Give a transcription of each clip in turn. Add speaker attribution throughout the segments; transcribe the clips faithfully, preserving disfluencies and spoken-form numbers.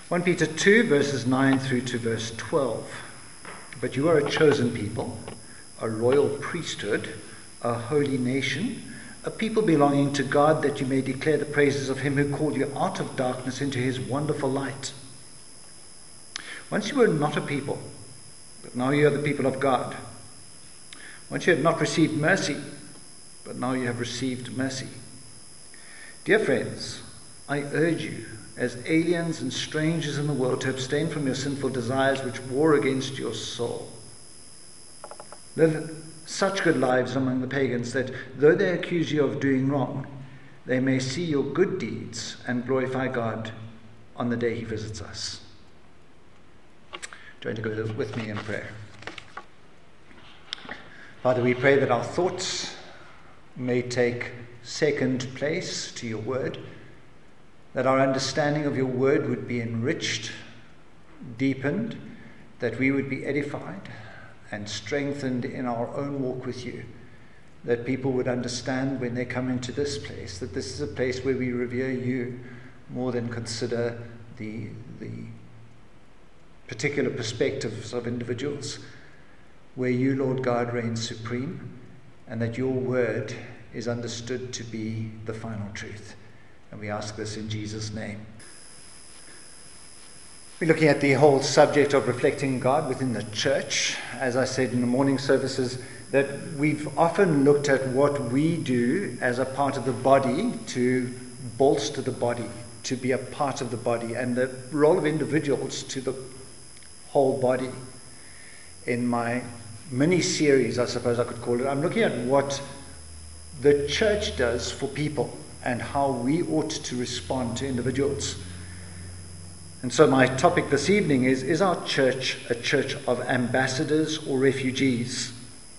Speaker 1: First Peter two, verses nine through to verse twelve. But you are a chosen people, a royal priesthood, a holy nation, a people belonging to God, that you may declare the praises of him who called you out of darkness into his wonderful light. Once you were not a people, but now you are the people of God. Once you had not received mercy, but now you have received mercy. Dear friends, I urge you, as aliens and strangers in the world, to abstain from your sinful desires which war against your soul. Live such good lives among the pagans that, though they accuse you of doing wrong, they may see your good deeds and glorify God on the day he visits us. Join to go with me in prayer. Father, we pray that our thoughts may take second place to your word, that our understanding of your word would be enriched, deepened, that we would be edified and strengthened in our own walk with you, that people would understand when they come into this place that this is a place where we revere you more than consider the, the particular perspectives of individuals, where you, Lord God, reign supreme, and that your word is understood to be the final truth. And we ask this in Jesus' name. We're looking at the whole subject of reflecting God within the church. As I said in the morning services, that we've often looked at what we do as a part of the body to bolster the body, to be a part of the body, and the role of individuals to the whole body. In my mini-series, I suppose I could call it, I'm looking at what the church does for people and how we ought to respond to individuals. And so my topic this evening is, is our church a church of ambassadors or refugees?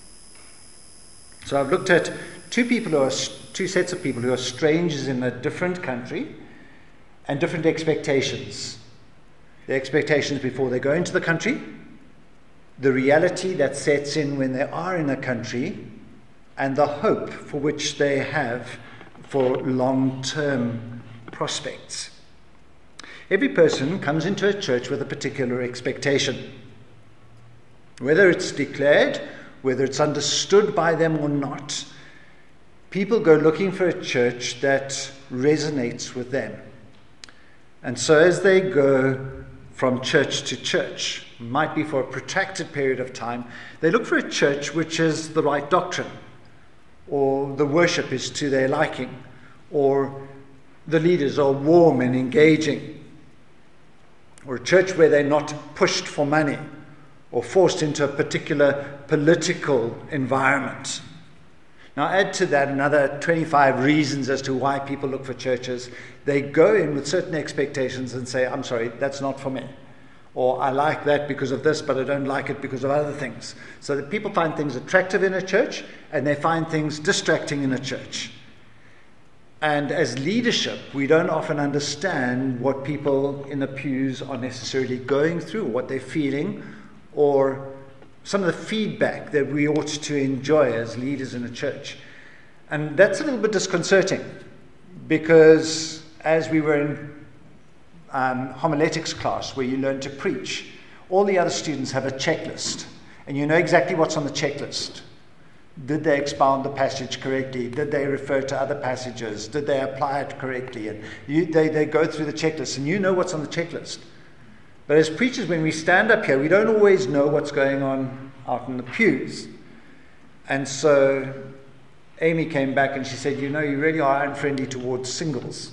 Speaker 1: So I've looked at two people who are, two sets of people who are strangers in a different country and different expectations. The expectations before they go into the country, the reality that sets in when they are in a country, and the hope for which they have for long-term prospects. Every person comes into a church with a particular expectation. Whether it's declared, whether it's understood by them or not, people go looking for a church that resonates with them. And so as they go from church to church, might be for a protracted period of time, they look for a church which is the right doctrine, or the worship is to their liking, or the leaders are warm and engaging, or a church where they're not pushed for money or forced into a particular political environment. Now add to that another twenty-five reasons as to why people look for churches. They go in with certain expectations and say, I'm sorry, that's not for me. Or I like that because of this, but I don't like it because of other things. So that people find things attractive in a church and they find things distracting in a church. And as leadership, we don't often understand what people in the pews are necessarily going through, what they're feeling, or some of the feedback that we ought to enjoy as leaders in a church. And that's a little bit disconcerting, because as we were in um, homiletics class, where you learn to preach, all the other students have a checklist, and you know exactly what's on the checklist. Did they expound the passage correctly? Did they refer to other passages? Did they apply it correctly? And you, they, they go through the checklist, and you know what's on the checklist. But as preachers, when we stand up here, we don't always know what's going on out in the pews. And so Amy came back and she said, you know, you really are unfriendly towards singles.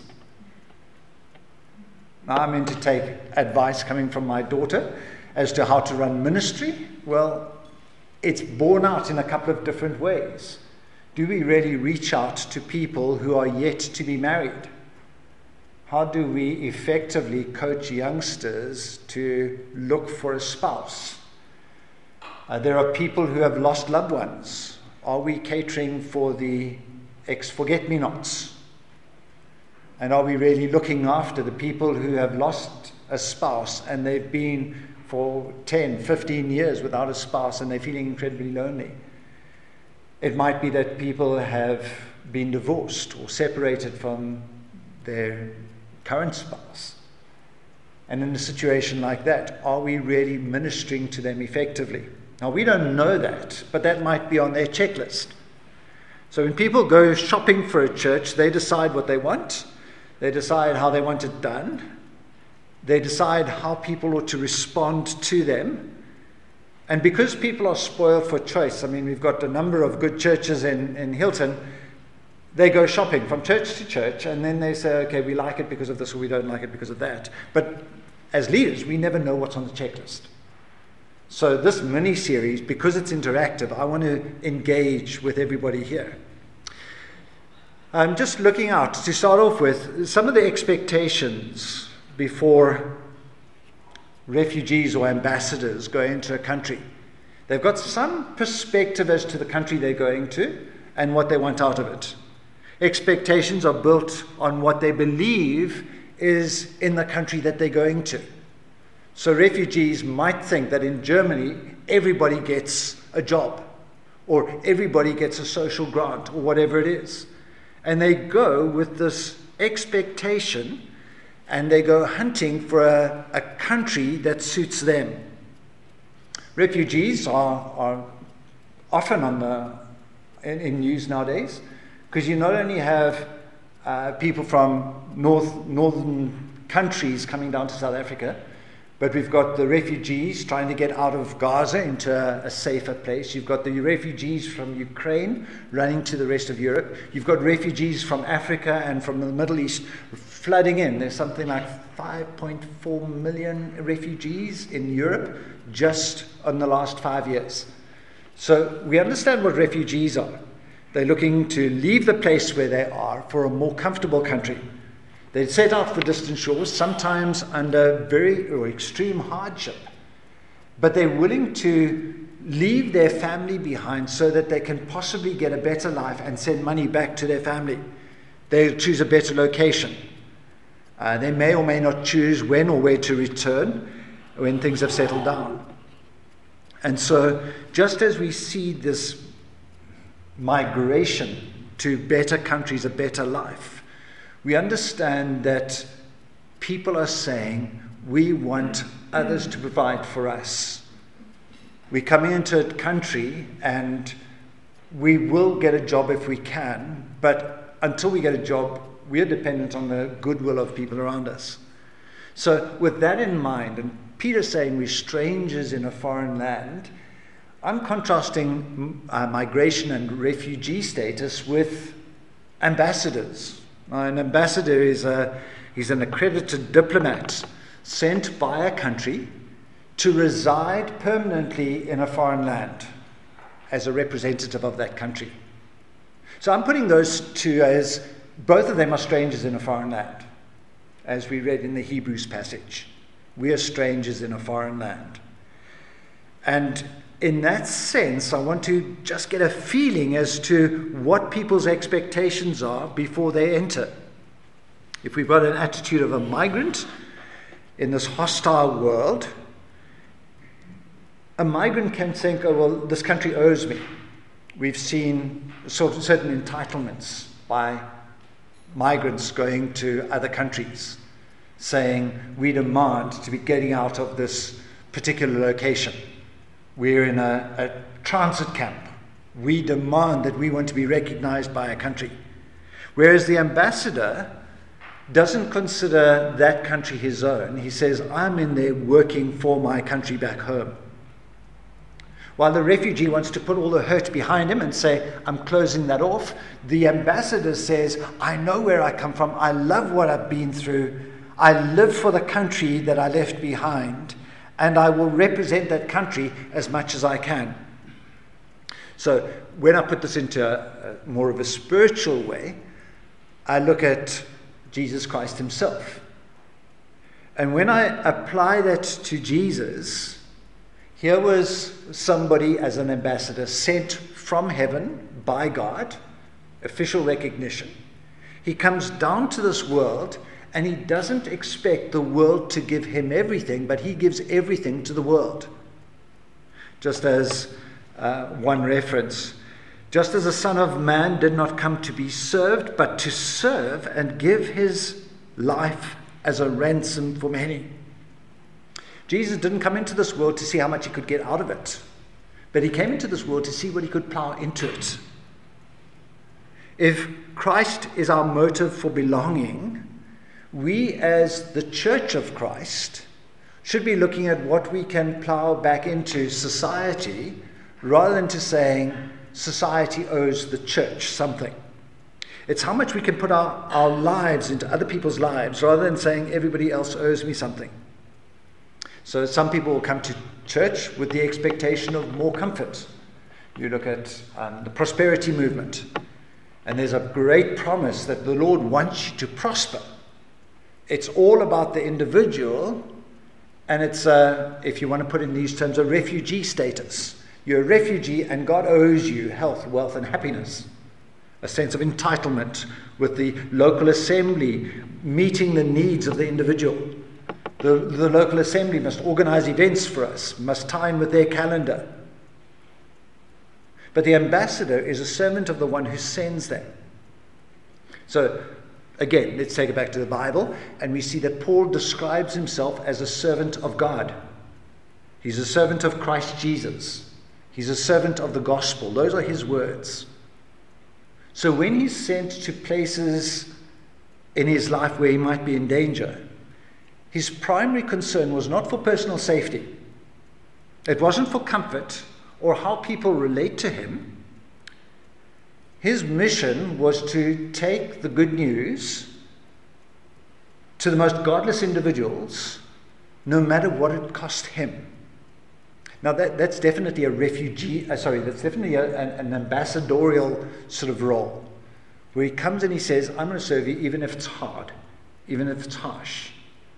Speaker 1: Now, I'm in to take advice coming from my daughter as to how to run ministry. Well, it's borne out in a couple of different ways. Do we really reach out to people who are yet to be married? How do we effectively coach youngsters to look for a spouse? Uh, there are people who have lost loved ones. Are we catering for the ex-forget-me-nots? And are we really looking after the people who have lost a spouse and they've been for ten, fifteen years without a spouse and they're feeling incredibly lonely? It might be that people have been divorced or separated from their current spouse. And in a situation like that, are we really ministering to them effectively? Now, we don't know that, but that might be on their checklist. So when people go shopping for a church, they decide what they want. They decide how they want it done. They decide how people ought to respond to them. And because people are spoiled for choice, I mean, we've got a number of good churches in, in Hilton. They go shopping from church to church, and then they say, okay, we like it because of this, or we don't like it because of that. But as leaders, we never know what's on the checklist. So this mini-series, because it's interactive, I want to engage with everybody here. I'm just looking out to start off with some of the expectations before refugees or ambassadors go into a country. They've got some perspective as to the country they're going to and what they want out of it. Expectations are built on what they believe is in the country that they're going to. So refugees might think that in Germany, everybody gets a job, or everybody gets a social grant, or whatever it is. And they go with this expectation, and they go hunting for a, a country that suits them. Refugees are, are often on the in, in news nowadays, because you not only have uh, people from north, northern countries coming down to South Africa, but we've got the refugees trying to get out of Gaza into a, a safer place. You've got the refugees from Ukraine running to the rest of Europe. You've got refugees from Africa and from the Middle East flooding in. There's something like five point four million refugees in Europe just in the last five years. So we understand what refugees are. They're looking to leave the place where they are for a more comfortable country. They set out for distant shores, sometimes under very or extreme hardship. But they're willing to leave their family behind so that they can possibly get a better life and send money back to their family. They choose a better location. Uh, they may or may not choose when or where to return when things have settled down. And so just as we see this migration to better countries, a better life, we understand that people are saying, we want others to provide for us. We're coming into a country and we will get a job if we can, but until we get a job, we're dependent on the goodwill of people around us. So with that in mind, and Peter saying we're strangers in a foreign land, I'm contrasting uh, migration and refugee status with ambassadors. Now, an ambassador is a, he's an accredited diplomat sent by a country to reside permanently in a foreign land as a representative of that country. So I'm putting those two as both of them are strangers in a foreign land, as we read in the Hebrews passage. We are strangers in a foreign land. And in that sense, I want to just get a feeling as to what people's expectations are before they enter. If we've got an attitude of a migrant in this hostile world, a migrant can think, oh, well, this country owes me. We've seen sort of certain entitlements by migrants going to other countries, saying, we demand to be getting out of this particular location. We're in a, a transit camp. We demand that we want to be recognized by a country. Whereas the ambassador doesn't consider that country his own. He says, I'm in there working for my country back home. While the refugee wants to put all the hurt behind him and say, I'm closing that off, the ambassador says, I know where I come from. I love what I've been through. I live for the country that I left behind. And I will represent that country as much as I can. So when I put this into a, a more of a spiritual way, I look at Jesus Christ himself. And when I apply that to Jesus, here was somebody as an ambassador sent from heaven by God, official recognition. He comes down to this world, and he doesn't expect the world to give him everything, but he gives everything to the world. Just as uh, one reference, just as the Son of Man did not come to be served, but to serve and give his life as a ransom for many. Jesus didn't come into this world to see how much he could get out of it, but he came into this world to see what he could plow into it. If Christ is our motive for belonging, we as the Church of Christ should be looking at what we can plow back into society rather than to saying society owes the church something. It's how much we can put our, our lives into other people's lives rather than saying everybody else owes me something. So some people will come to church with the expectation of more comfort. You look at um, the prosperity movement, and there's a great promise that the Lord wants you to prosper. It's all about the individual, and it's, uh, if you want to put it in these terms, a refugee status. You're a refugee, and God owes you health, wealth, and happiness. A sense of entitlement with the local assembly meeting the needs of the individual. The, the local assembly must organize events for us, must tie in with their calendar. But the ambassador is a servant of the one who sends them. So, again, let's take it back to the Bible, and we see that Paul describes himself as a servant of God. He's a servant of Christ Jesus. He's a servant of the gospel. Those are his words. So when he's sent to places in his life where he might be in danger, his primary concern was not for personal safety. It wasn't for comfort or how people relate to him. His mission was to take the good news to the most godless individuals, no matter what it cost him. Now that, that's definitely a refugee, uh, sorry, that's definitely a, an, an ambassadorial sort of role, where he comes and he says, I'm going to serve you even if it's hard, even if it's harsh.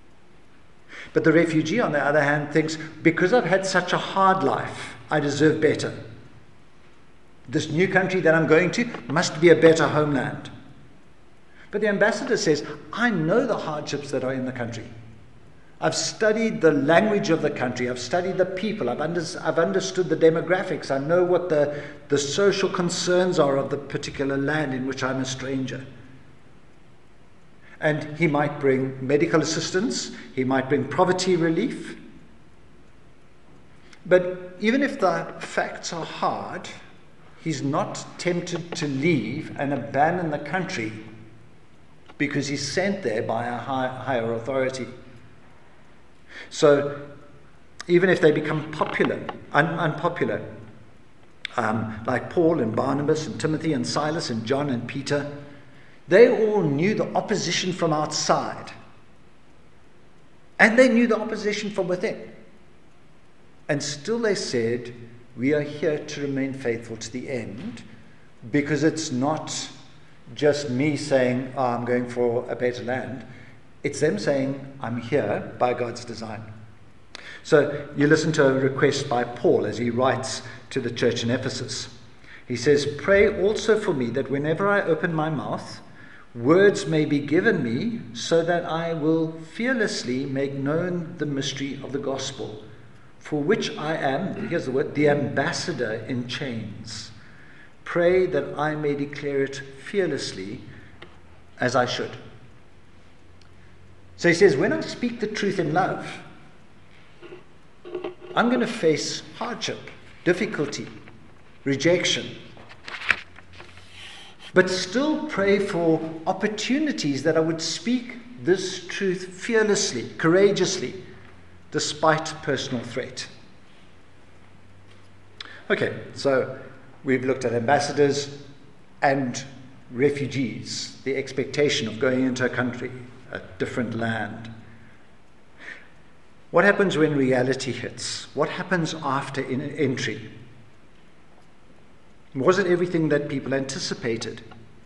Speaker 1: But the refugee, on the other hand, thinks, because I've had such a hard life, I deserve better. This new country that I'm going to must be a better homeland. But the ambassador says, I know the hardships that are in the country. I've studied the language of the country. I've studied the people. I've, under, I've understood the demographics. I know what the, the social concerns are of the particular land in which I'm a stranger. And he might bring medical assistance. He might bring poverty relief. But even if the facts are hard, he's not tempted to leave and abandon the country because he's sent there by a high, higher authority. So even if they become popular, un- unpopular, um, like Paul and Barnabas and Timothy and Silas and John and Peter, they all knew the opposition from outside. And they knew the opposition from within. And still they said, we are here to remain faithful to the end, because it's not just me saying, oh, I'm going for a better land. It's them saying, I'm here by God's design. So you listen to a request by Paul as he writes to the church in Ephesus. He says, pray also for me that whenever I open my mouth, words may be given me so that I will fearlessly make known the mystery of the gospel, for which I am, here's the word, the ambassador in chains. Pray that I may declare it fearlessly as I should. So he says, when I speak the truth in love, I'm going to face hardship, difficulty, rejection. But still pray for opportunities that I would speak this truth fearlessly, courageously, despite personal threat. Okay, so we've looked at ambassadors and refugees, the expectation of going into a country, a different land. What happens when reality hits? What happens after in entry? Was it everything that people anticipated?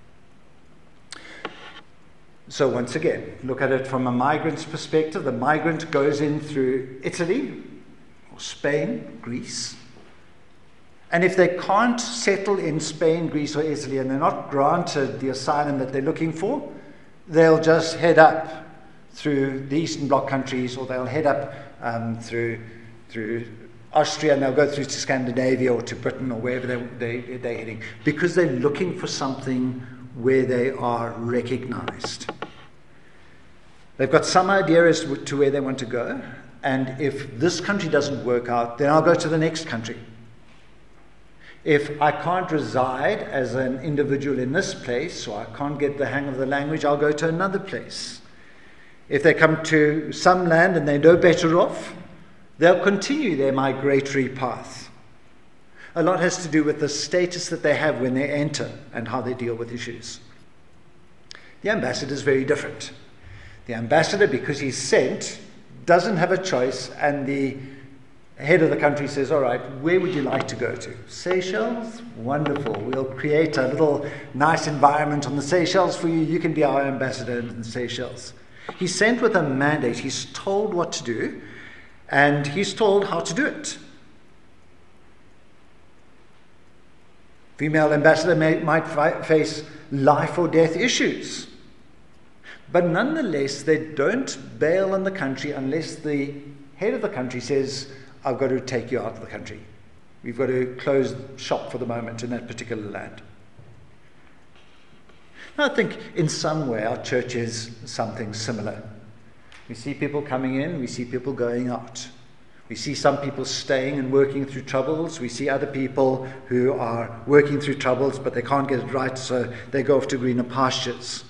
Speaker 1: So once again, look at it from a migrant's perspective. The migrant goes in through Italy, or Spain, Greece. And if they can't settle in Spain, Greece, or Italy, and they're not granted the asylum that they're looking for, they'll just head up through the Eastern Bloc countries, or they'll head up um, through through Austria, and they'll go through to Scandinavia or to Britain or wherever they, they, they're heading, because they're looking for something where they are recognized. They've got some idea as to where they want to go, and if this country doesn't work out, then I'll go to the next country. If I can't reside as an individual in this place, or I can't get the hang of the language, I'll go to another place. If they come to some land and they're no better off, they'll continue their migratory path. A lot has to do with the status that they have when they enter and how they deal with issues. The ambassador is very different. The ambassador, because he's sent, doesn't have a choice, and the head of the country says, all right, where would you like to go to? Seychelles? Wonderful. We'll create a little nice environment on the Seychelles for you. You can be our ambassador in the Seychelles. He's sent with a mandate. He's told what to do, and he's told how to do it. Female ambassador may, might fi- face life or death issues. But nonetheless, they don't bail on the country unless the head of the country says, I've got to take you out of the country. We've got to close shop for the moment in that particular land. Now, I think in some way our church is something similar. We see people coming in, we see people going out. We see some people staying and working through troubles. We see other people who are working through troubles, but they can't get it right, so they go off to greener pastures.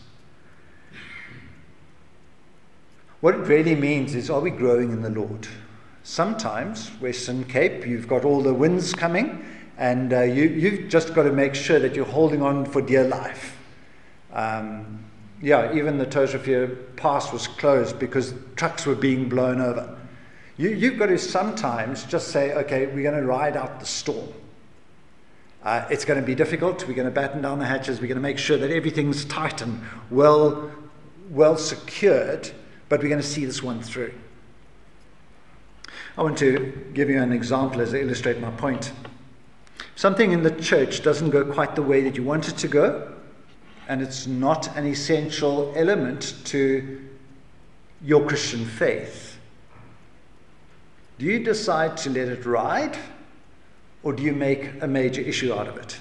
Speaker 1: What it really means is, are we growing in the Lord? Sometimes, Western Cape, you've got all the winds coming, and uh, you, you've just got to make sure that you're holding on for dear life. Um, yeah, even the Tosrivier Pass was closed because trucks were being blown over. You, you've got to sometimes just say, okay, we're going to ride out the storm. Uh, it's going to be difficult. We're going to batten down the hatches. We're going to make sure that everything's tight and well, well secured, but we're going to see this one through. I want to give you an example as I illustrate my point. Something in the church doesn't go quite the way that you want it to go, and it's not an essential element to your Christian faith. Do you decide to let it ride, or do you make a major issue out of it?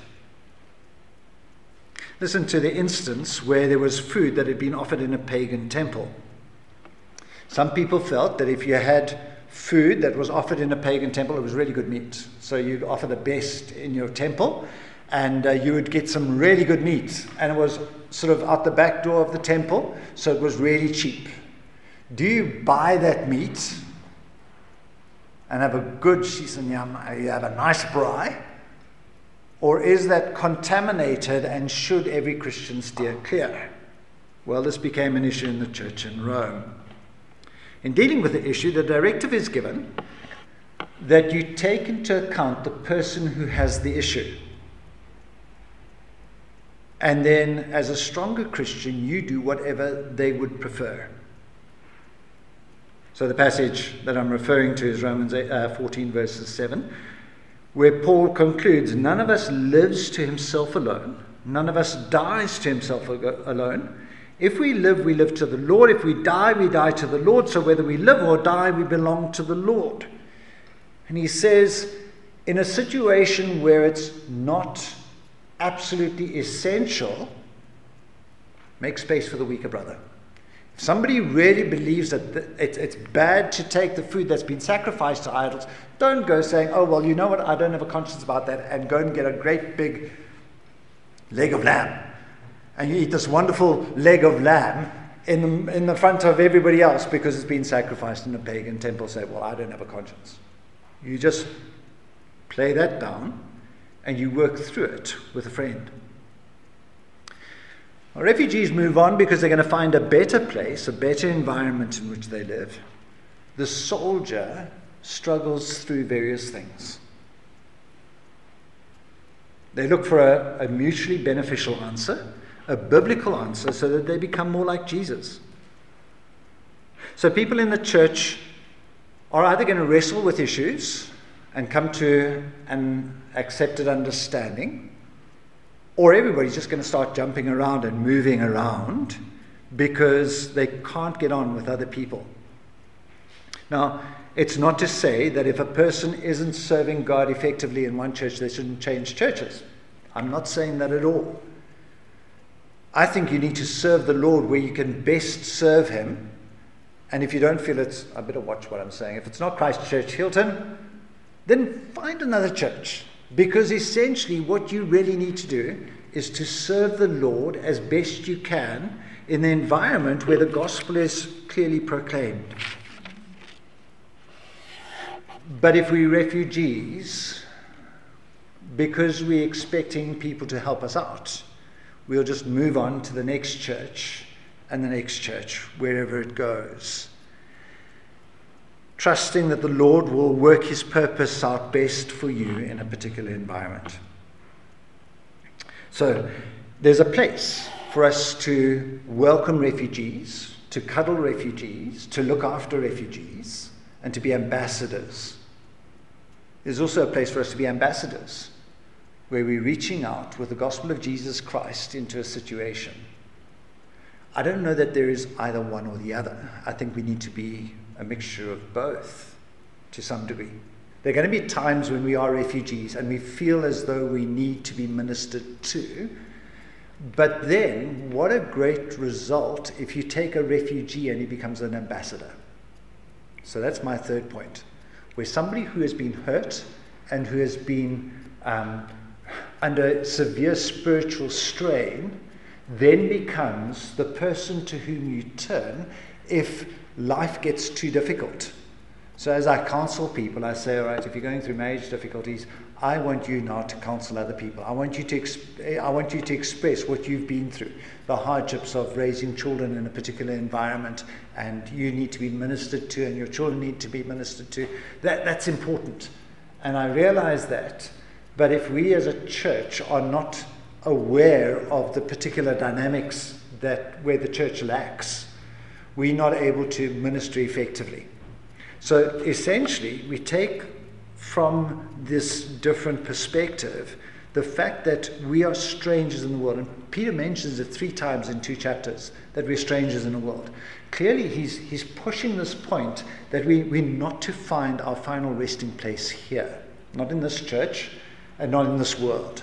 Speaker 1: Listen to the instance where there was food that had been offered in a pagan temple. Some people felt that if you had food that was offered in a pagan temple, it was really good meat. So you'd offer the best in your temple, and uh, you would get some really good meat. And it was sort of out the back door of the temple, so it was really cheap. Do you buy that meat and have a good shisanyam, you have a nice braai? Or is that contaminated, and should every Christian steer clear? Well, this became an issue in the church in Rome. In dealing with the issue, the directive is given that you take into account the person who has the issue. And then, as a stronger Christian, you do whatever they would prefer. So the passage that I'm referring to is Romans fourteen, verses seven, where Paul concludes, none of us lives to himself alone. None of us dies to himself alone. If we live, we live to the Lord. If we die, we die to the Lord. So whether we live or die, we belong to the Lord. And he says, in a situation where it's not absolutely essential, make space for the weaker brother. If somebody really believes that it's bad to take the food that's been sacrificed to idols, don't go saying, oh, well, you know what, I don't have a conscience about that, and go and get a great big leg of lamb. And you eat this wonderful leg of lamb in the, in the front of everybody else because it's been sacrificed in a pagan temple. Say, well, I don't have a conscience. You just play that down and you work through it with a friend. Well, refugees move on because they're going to find a better place, a better environment in which they live. The soldier struggles through various things. They look for a, a mutually beneficial answer, a biblical answer, so that they become more like Jesus. So people in the church are either going to wrestle with issues and come to an accepted understanding, or everybody's just going to start jumping around and moving around because they can't get on with other people. Now, it's not to say that if a person isn't serving God effectively in one church, they shouldn't change churches. I'm not saying that at all. I think you need to serve the Lord where you can best serve him And if you don't feel it, I better watch what I'm saying. If it's not Christchurch Hilton, then find another church. Because essentially what you really need to do is to serve the Lord as best you can in the environment where the gospel is clearly proclaimed. But if we're refugees, because we're expecting people to help us out, we'll just move on to the next church and the next church, wherever it goes, trusting that the Lord will work his purpose out best for you in a particular environment. So there's a place for us to welcome refugees, to cuddle refugees, to look after refugees, and to be ambassadors. There's also a place for us to be ambassadors, where we're reaching out with the gospel of Jesus Christ into a situation. I don't know that there is either one or the other. I think we need to be a mixture of both to some degree. There are going to be times when we are refugees and we feel as though we need to be ministered to. But then, what a great result if you take a refugee and he becomes an ambassador. So that's my third point. Where somebody who has been hurt and who has been um, under severe spiritual strain then becomes the person to whom you turn if life gets too difficult. So as I counsel people, I say, all right, if you're going through marriage difficulties, I want you now to counsel other people. I want you to exp- I want you to express what you've been through, the hardships of raising children in a particular environment, and you need to be ministered to, and your children need to be ministered to. That that's important, and I realize that. But if we as a church are not aware of the particular dynamics that where the church lacks, we're not able to minister effectively. So essentially, we take from this different perspective the fact that we are strangers in the world. And Peter mentions it three times in two chapters, that we're strangers in the world. Clearly, he's, he's pushing this point that we, we're not to find our final resting place here, not in this church and not in this world.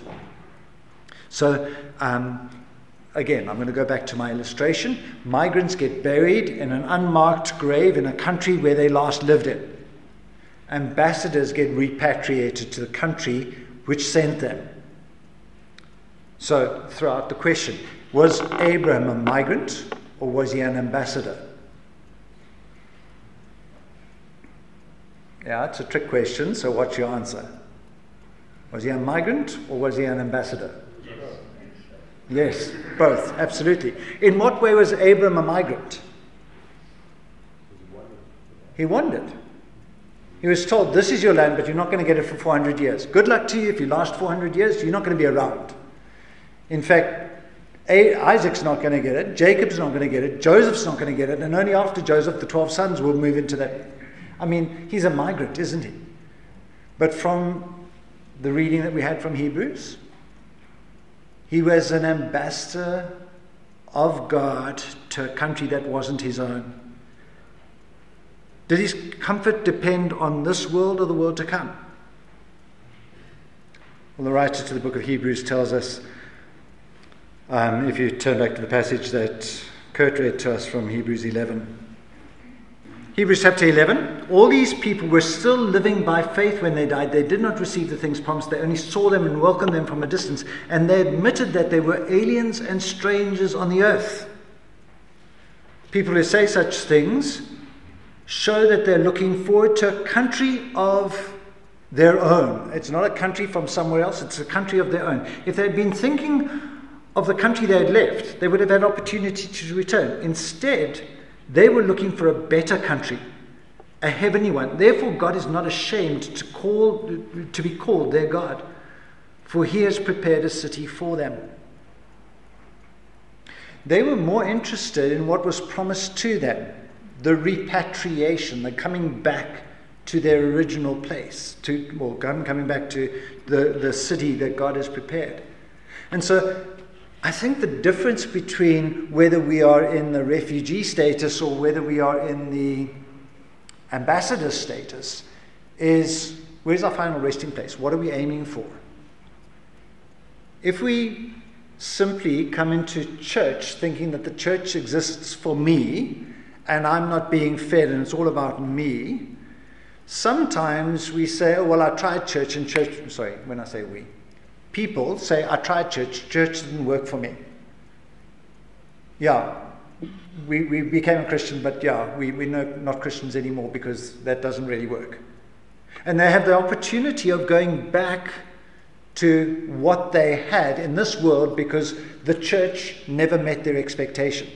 Speaker 1: So, um, again, I'm going to go back to my illustration. Migrants get buried in an unmarked grave in a country where they last lived in. Ambassadors get repatriated to the country which sent them. So, throughout the question, was Abraham a migrant or was he an ambassador? Yeah, it's a trick question, so what's your answer? Was he a migrant or was he an ambassador? Yes, both, absolutely. In what way was Abram a migrant? He wandered. He was told, this is your land, but you're not going to get it for four hundred years. Good luck to you if you last four hundred years, you're not going to be around. In fact, Isaac's not going to get it, Jacob's not going to get it, Joseph's not going to get it, and only after Joseph, the twelve sons will move into that. I mean, he's a migrant, isn't he? But from the reading that we had from Hebrews, he was an ambassador of God to a country that wasn't his own. Did his comfort depend on this world or the world to come? Well, the writer to the book of Hebrews tells us, um, if you turn back to the passage that Kurt read to us from Hebrews eleven. Hebrews chapter eleven, all these people were still living by faith when they died. They did not receive the things promised. They only saw them and welcomed them from a distance. And they admitted that they were aliens and strangers on the earth. People who say such things show that they're looking forward to a country of their own. It's not a country from somewhere else. It's a country of their own. If they'd been thinking of the country they had left, they would have had opportunity to return. Instead, they were looking for a better country, a heavenly one. Therefore, God is not ashamed to call to be called their God, for he has prepared a city for them. They were more interested in what was promised to them, the repatriation, the coming back to their original place, to well, coming back to the, the city that God has prepared. And so I think the difference between whether we are in the refugee status or whether we are in the ambassador status is, where's our final resting place? What are we aiming for? If we simply come into church thinking that the church exists for me and I'm not being fed and it's all about me, sometimes we say, oh, well, I tried church and church, sorry, when I say we, people say, I tried church, church didn't work for me. Yeah, we, we became a Christian, but yeah, we, we're no, not Christians anymore because that doesn't really work. And they have the opportunity of going back to what they had in this world because the church never met their expectation.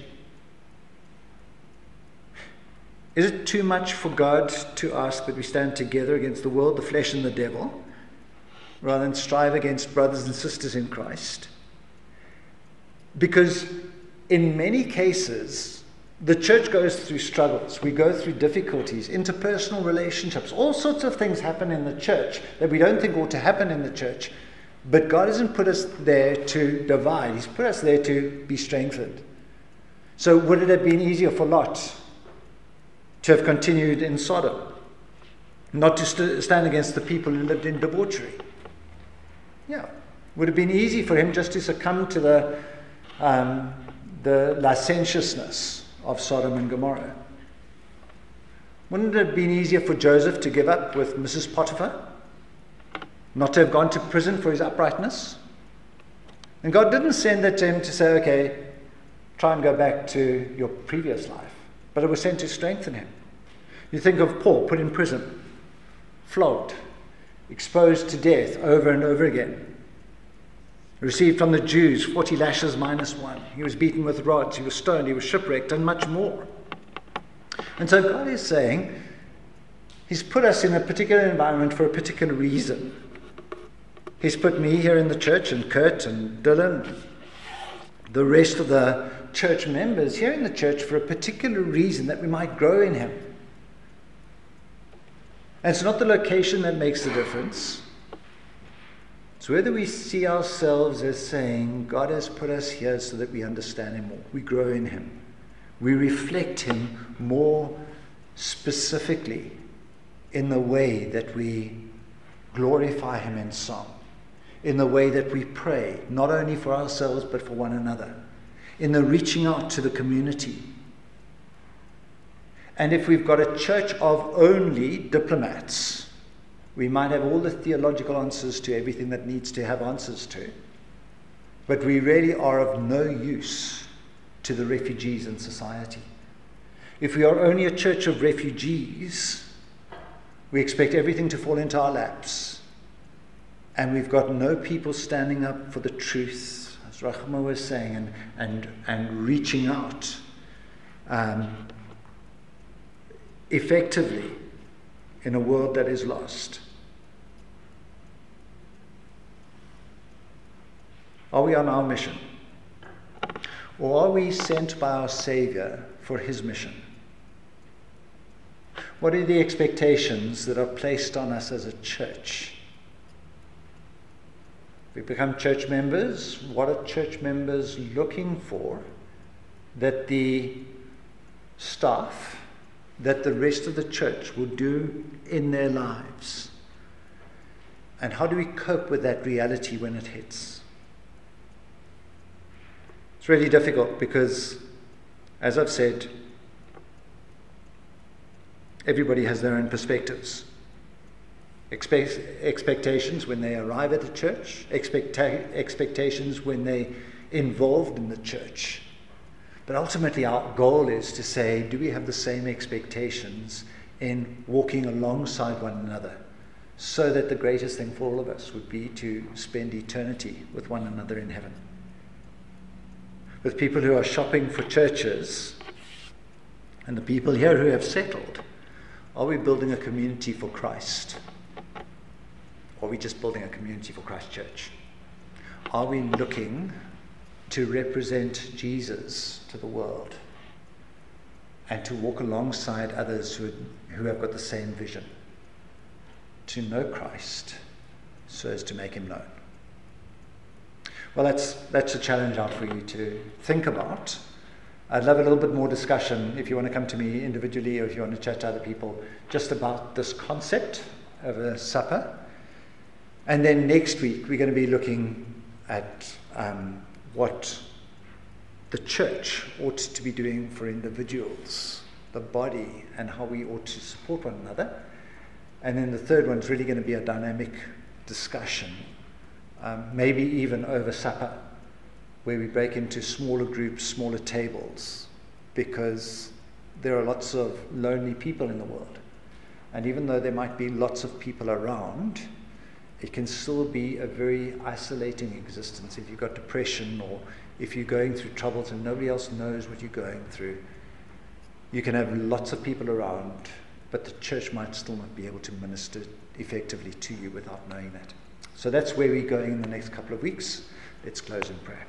Speaker 1: Is it too much for God to ask that we stand together against the world, the flesh and the devil, rather than strive against brothers and sisters in Christ? Because in many cases, the church goes through struggles. We go through difficulties, interpersonal relationships. All sorts of things happen in the church that we don't think ought to happen in the church. But God hasn't put us there to divide. He's put us there to be strengthened. So would it have been easier for Lot to have continued in Sodom, not to st- stand against the people who lived in debauchery? Yeah. Would it have been easy for him just to succumb to the, um, the licentiousness of Sodom and Gomorrah? Wouldn't it have been easier for Joseph to give up with Missus Potiphar? Not to have gone to prison for his uprightness? And God didn't send that to him to say, okay, try and go back to your previous life. But it was sent to strengthen him. You think of Paul, put in prison, flogged, exposed to death over and over again. Received from the Jews forty lashes minus one. He was beaten with rods, he was stoned, he was shipwrecked, and much more. And so God is saying, He's put us in a particular environment for a particular reason. He's put me here in the church, and Kurt and Dylan, the rest of the church members here in the church for a particular reason, that we might grow in Him. And it's not the location that makes the difference. It's whether we see ourselves as saying, God has put us here so that we understand Him more. We grow in Him. We reflect Him more specifically in the way that we glorify Him in song, in the way that we pray, not only for ourselves but for one another, in the reaching out to the community. And if we've got a church of only diplomats, we might have all the theological answers to everything that needs to have answers to, but we really are of no use to the refugees in society. If we are only a church of refugees, we expect everything to fall into our laps, and we've got no people standing up for the truth, as Rahma was saying, and and, and reaching out um, effectively in a world that is lost. Are we on our mission? Or are we sent by our Savior for His mission? What are the expectations that are placed on us as a church? We become church members. What are church members looking for that the staff, that the rest of the church will do in their lives? And how do we cope with that reality when it hits? It's really difficult because, as I've said, everybody has their own perspectives. Expect, expectations when they arrive at the church, expecta- expectations when they're involved in the church. But ultimately our goal is to say, do we have the same expectations in walking alongside one another, so that the greatest thing for all of us would be to spend eternity with one another in heaven? With people who are shopping for churches and the people here who have settled, are we building a community for Christ? Or are we just building a community for Christ Church? Are we looking to represent Jesus to the world and to walk alongside others who, who have got the same vision, to know Christ so as to make Him known? Well, that's that's a challenge out for you to think about. I'd love a little bit more discussion if you want to come to me individually, or if you want to chat to other people just about this concept of a supper. And then next week we're going to be looking at um, what the church ought to be doing for individuals the body and how we ought to support one another. And then the third one's really going to be a dynamic discussion, um, maybe even over supper, where we break into smaller groups, smaller tables, because there are lots of lonely people in the world. And even though there might be lots of people around, it can still be a very isolating existence. If you've got depression or if you're going through troubles and nobody else knows what you're going through, you can have lots of people around, but the church might still not be able to minister effectively to you without knowing that. So that's where we're going in the next couple of weeks. Let's close in prayer.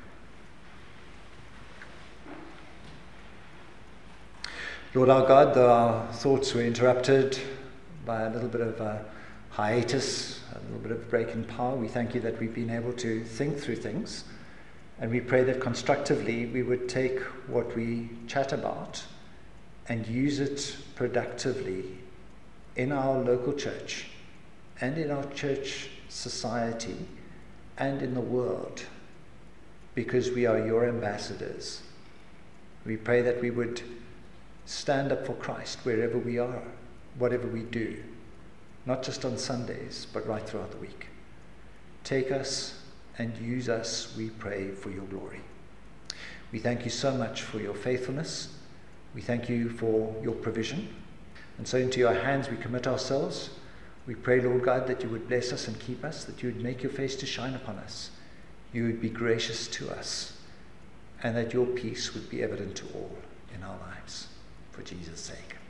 Speaker 1: Lord our God, though our thoughts were interrupted by a little bit of a hiatus, a little bit of break in power, we thank you that we've been able to think through things, and we pray that constructively we would take what we chat about and use it productively in our local church and in our church society and in the world, because we are your ambassadors. We pray that we would stand up for Christ wherever we are, whatever we do, not just on Sundays, but right throughout the week. Take us and use us, we pray, for your glory. We thank you so much for your faithfulness. We thank you for your provision. And so into your hands we commit ourselves. We pray, Lord God, that you would bless us and keep us, that you would make your face to shine upon us, you would be gracious to us, and that your peace would be evident to all in our lives. For Jesus' sake.